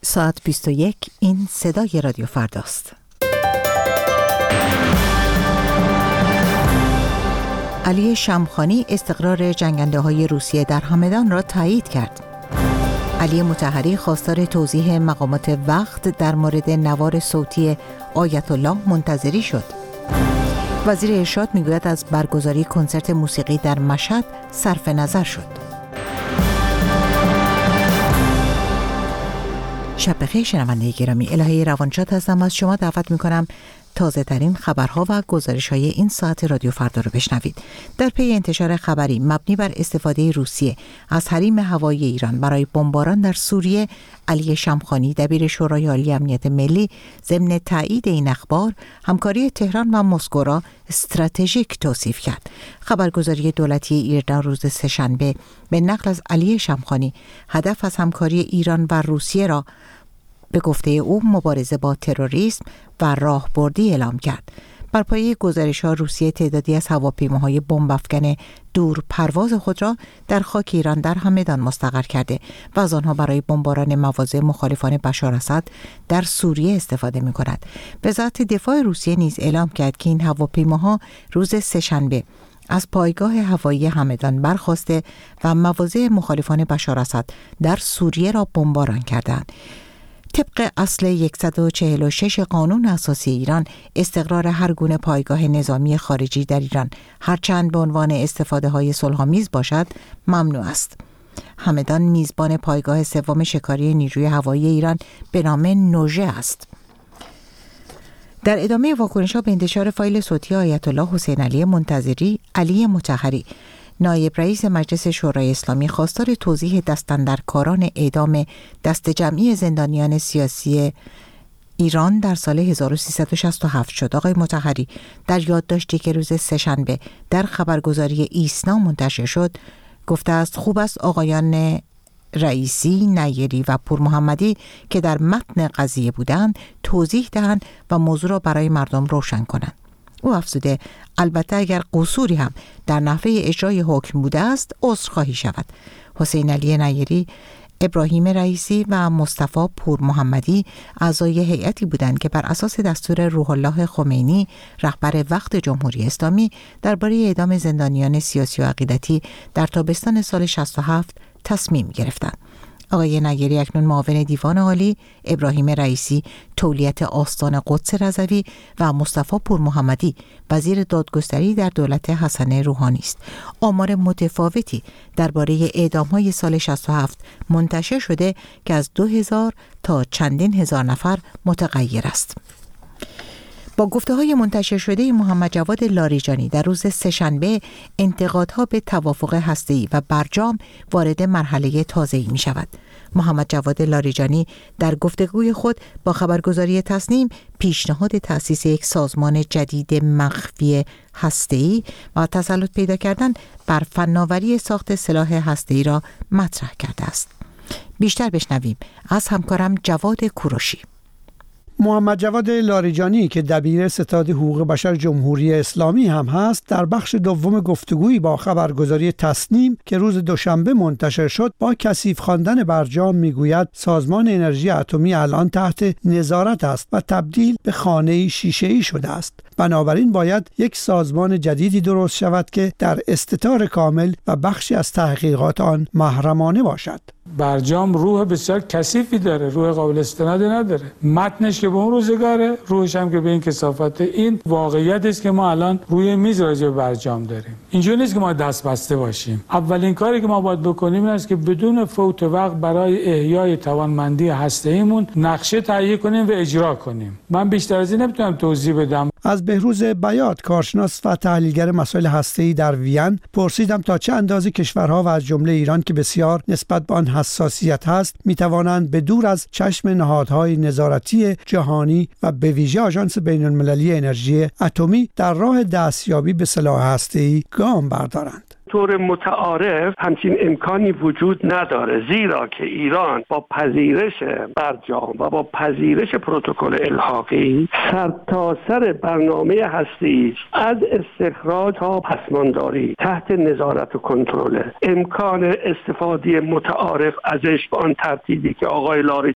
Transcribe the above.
ساعت 21 این صدای رادیو فرداست. علی شمخانی استقرار جنگنده‌های روسیه در همدان را تایید کرد. علی مطهری خواستار توضیح مقامات وقت در مورد نوار صوتی آیت الله منتظری شد. وزیر ارشاد میگوید از برگزاری کنسرت موسیقی در مشهد صرف نظر شد. شب بخیر شنونده گرامی، الهه روانشاد هستم. از شما دعوت میکنم تازه ترین خبرها و گزارش های این ساعت رادیو فردا رو بشنوید. در پی انتشار خبری مبنی بر استفاده روسیه از حریم هوایی ایران برای بمباران در سوریه، علی شمخانی دبیر شورای عالی امنیت ملی ضمن تایید این اخبار همکاری تهران و مسکو را استراتژیک توصیف کرد. خبرگزاری دولتی ایران روز سه‌شنبه به نقل از علی شمخانی هدف از همکاری ایران و روسیه را به گفته او مبارزه با تروریسم و راهبردی اعلام کرد. بر پایه گزارش‌ها روسیه تعدادی از هواپیماهای بمب افکن دور پرواز خود را در خاک ایران در همدان مستقر کرده و از آنها برای بمباران مواضع مخالفان بشار اسد در سوریه استفاده می‌کند. وزارت دفاع روسیه نیز اعلام کرد که این هواپیماها روز سه‌شنبه از پایگاه هوایی همدان برخاسته و مواضع مخالفان بشار اسد در سوریه را بمباران کردند. طبق اصل 146 قانون اساسی ایران، استقرار هر گونه پایگاه نظامی خارجی در ایران هرچند به عنوان استفاده‌های صلح‌آمیز باشد ممنوع است. همدان میزبان پایگاه سوم شکاری نیروی هوایی ایران به نام نوژه است. در ادامه واکنش‌ها به انتشار فایل صوتی آیت الله حسین علی منتظری، علی مطهری نایب رئیس مجلس شورای اسلامی خواستار توضیح دستاندرکاران اعدام دست جمعی زندانیان سیاسی ایران در سال 1367 شد. آقای مطهری در یادداشتی که روز سه‌شنبه در خبرگزاری ایسنا منتشر شد گفته است خوب است آقایان رئیسی، نیری و پور محمدی که در متن قضیه بودند توضیح دهند و موضوع را برای مردم روشن کنند. او افزوده البته اگر قصوری هم در نحوه اجرای حکم بوده است عذرخواهی شود. حسین علی نیری، ابراهیم رئیسی و مصطفی پور محمدی اعضای هیئتی بودند که بر اساس دستور روح الله خمینی رهبر وقت جمهوری اسلامی درباره اعدام زندانیان سیاسی و عقیدتی در تابستان سال 67 تصمیم گرفتند. آقای نیری اکنون معاون دیوان عالی، ابراهیم رئیسی تولیت آستان قدس رضوی و مصطفی پور محمدی وزیر دادگستری در دولت حسن روحانی است. آمار متفاوتی درباره اعدام‌های سال 67 منتشر شده که از 2000 تا چندین هزار نفر متغیر است. با گفته‌های منتشر شده محمد جواد لاریجانی در روز سه‌شنبه، انتقادها به توافق هسته‌ای و برجام وارد مرحله تازه‌ای می‌شود. محمد جواد لاریجانی در گفتگوی خود با خبرگزاری تصنیم پیشنهاد تأسیس یک سازمان جدید مخفی هسته‌ای و تسلط پیدا کردن بر فناوری ساخت سلاح هسته‌ای را مطرح کرده است. بیشتر بشنویم از همکارم جواد کوروشی. محمد جواد لاریجانی که دبیر ستاد حقوق بشر جمهوری اسلامی هم هست، در بخش دوم گفتگویی با خبرگزاری تصنیم که روز دوشنبه منتشر شد با کثیف خواندن برجام میگوید سازمان انرژی اتمی الان تحت نظارت است و تبدیل به خانه شیشه‌ای شده است. بنابراین باید یک سازمان جدیدی درست شود که در استتار کامل و بخشی از تحقیقات آن محرمانه باشد. برجام روح بسیار کثیفی داره، روح قابل استنادی نداره. متنش که به اون روزگاره، روحش هم که به این کثافت. این واقعیت است که ما الان روی میز راجع به برجام داریم. اینجوری نیست که ما دست بسته باشیم. اولین کاری که ما باید بکنیم این است که بدون فوت وقت برای احیای توانمندی هسته‌ایمون نقشه تهیه کنیم و اجرا کنیم. من بیشتر از این نمیتونم توضیح بدم. از بهروز بیات، کارشناس و تحلیلگر مسائل هسته‌ای در وین، پرسیدم تا چه اندازه کشورها و از جمله ایران که بسیار نسبت به آن حساسیت هست میتوانند به دور از چشم نهادهای نظارتی جهانی و به ویژه آژانس بین‌المللی انرژی اتمی در راه دستیابی به سلاح هسته‌ای گام بردارند. طور متعارف همچین امکانی وجود نداره، زیرا که ایران با پذیرش برجام و با پذیرش پروتکل الحاقی سرتاسر برنامه هسته‌ای از استخراج تا پسمانداری تحت نظارت و کنترل. امکان استفاده متعارف ازش به آن ترتیبی که آقای